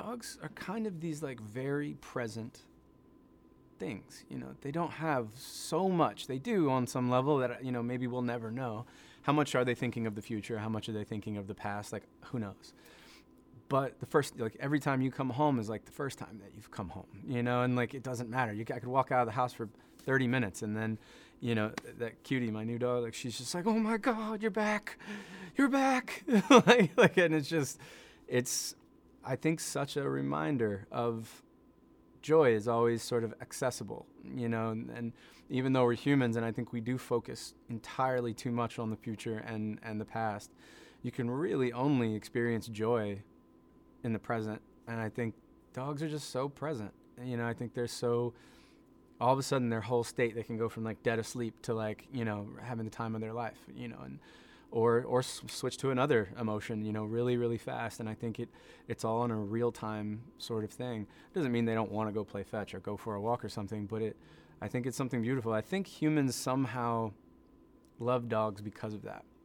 dogs are kind of these like very present things. They don't have so much. They do on some level that, maybe we'll never know. How much are they thinking of the future? How much are they thinking of the past? Like, who knows? But the first, like, every time you come home is like the first time that you've come home, and like, it doesn't matter. I could walk out of the house for 30 minutes and then, that Cutie, my new dog, like, she's just like, oh my God, you're back. And it's, I think, such a reminder of joy is always sort of accessible, and even though we're humans, and I think we do focus entirely too much on the future and the past, you can really only experience joy in the present. And I think dogs are just so present. I think they're so, all of a sudden their whole state, they can go from like dead asleep to like, having the time of their life, and or switch to another emotion, really, really fast. And I think it's all in a real time sort of thing. Doesn't mean they don't want to go play fetch or go for a walk or something, but I think it's something beautiful. I think humans somehow love dogs because of that.